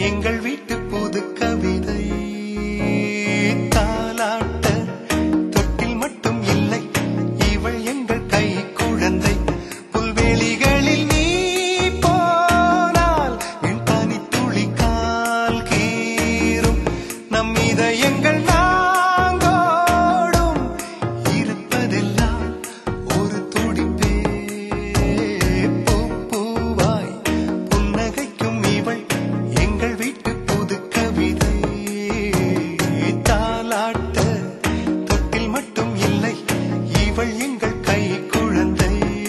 எங்கள் வீட்டு புது கவிதை தாலாட்ட தொட்டில் மட்டும் இல்லை இவள் எங்கள் கை குழந்தை புல்வெளிகளில் நீ போனால் என் பனி துளி கால் கீறும் நம் இதயங்கள் நாங்கோடும் இருப்பதெல்லாம் ஒரு துடிப்பே பூவாய் புன்னகைக்கும் இவள் எங்கள் வீட்டு புது கவிதை தாலாட்ட தொட்டில் மட்டும் இல்லை இவள் எங்கள் கை குழந்தை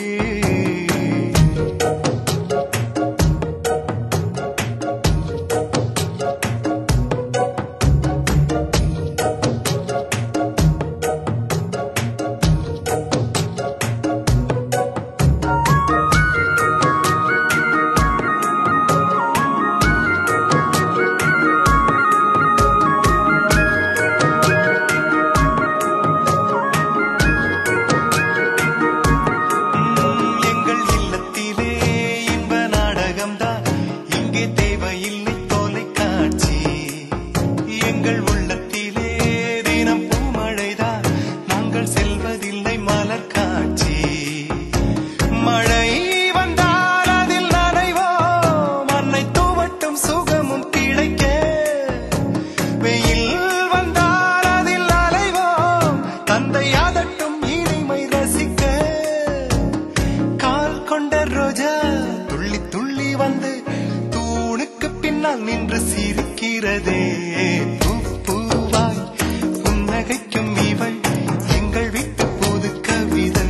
எங்கள் இல்லத்திலே இன்ப நாடகம்தான் இங்கே தேவையில்லை தொலைக்காட்சி எங்கள் உள்ளத்திலே தினம் பூமழைதான் நாங்கள் செல்வதில்லை மலர் காட்சி மழை வந்தால் அதில் நனைவோம் மண்ணை தூவட்டும் சுகமும் கிடைக்க வெயில் வந்தால் அதில் அலைவோம் தந்தை அதட்டும் இனிமை ரசிக்க கால் கொண்ட ரோஜா துள்ளி துள்ளி வந்து தூணுக்கு பின்னால் நின்று சிரிக்கிறதே பூவாய் புன்னகைக்கும் இவள் எங்கள் வீட்டு புது கவிதை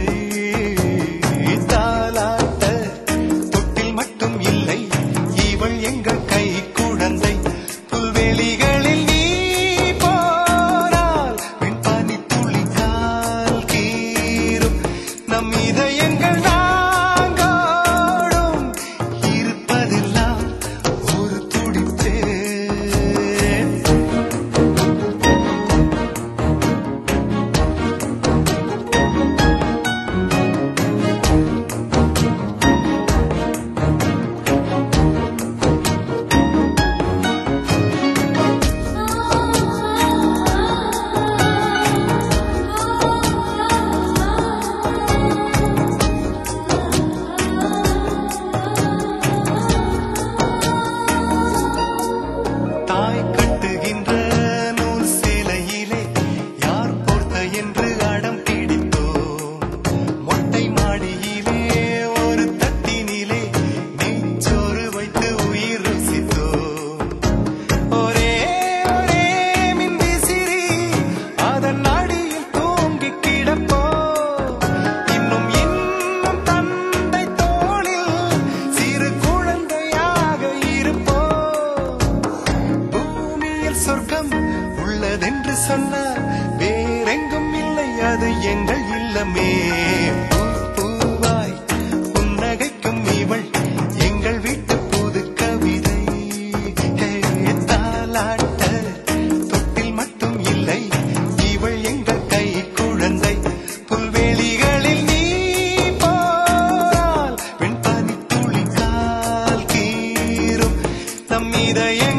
தாலாட்ட தொட்டில் மட்டும் இல்லை இவள் எங்கள் கை குழந்தை புல்வெளிகளில் நீ போனால் என் பனி துளி கால் கீறும் நம் இதயங்கள் நாங்கோடும் இருப்பதெல்லாம் ஒரு துடிப்பே தாய் கட்டுகின்ற நூல் சேலையிலே யார் போர்த்த என்று அடம் பிடித்தோம் மொட்டை மாடியிலே ஒரு தட்டினிலே நெஞ்சோறு வைத்து உயிர் ருசித்தோம் ஒரே ஒரே மின்விசிறி அதன் அடியில் தூங்கி கிடப்போம் இன்னும் இன்னும் தந்தை தோளில் சிறு குழந்தையாக இருப்போம் பூமியில் சொர்க்கம் உள்ளதென்று சொன்னார் வேறெங்கும் இல்லை அது எங்கள் இல்லமே பூவாய் புன்னகைக்கும் இவள் எங்கள் வீட்டு புது கவிதை தாலாட்ட தொட்டில் மட்டும் இல்லை இவள் எங்கள் கை குழந்தை புல்வெளிகளில் நீ போனால் வெண்பனி துளி கால் கீறும் நம் இதய